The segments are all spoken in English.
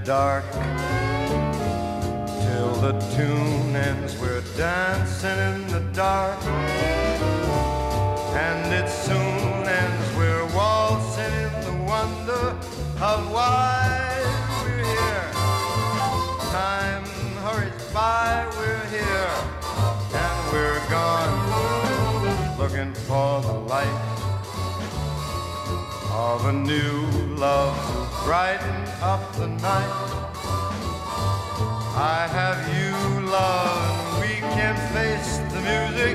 dark till the tune ends. We're dancing in the dark, and it soon ends. We're waltzing in the wonder of why we're here. Time hurries by, we're here, and we're gone, looking for the light of a new love to brighten up the night. I have you, love, and we can face the music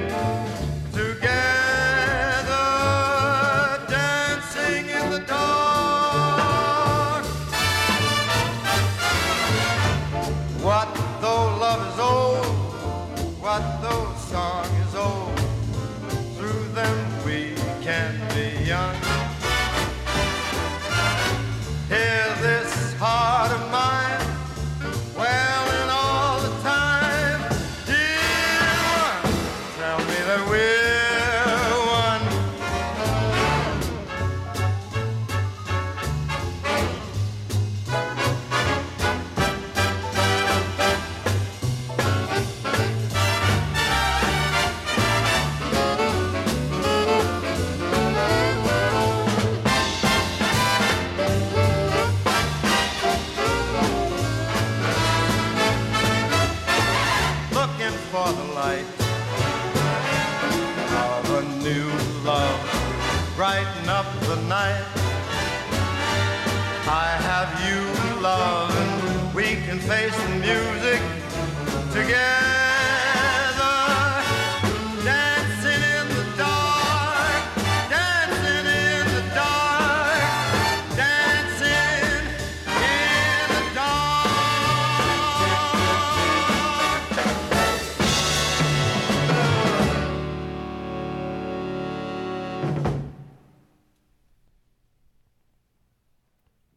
together, dancing in the dark. What though love is old, what though song is old, through them we can be young. Hear this heart of mine, well, and all the time, dear one, tell me that we're one. For the light of a new love, brighten up the night. I have you, love, and we can face the music together.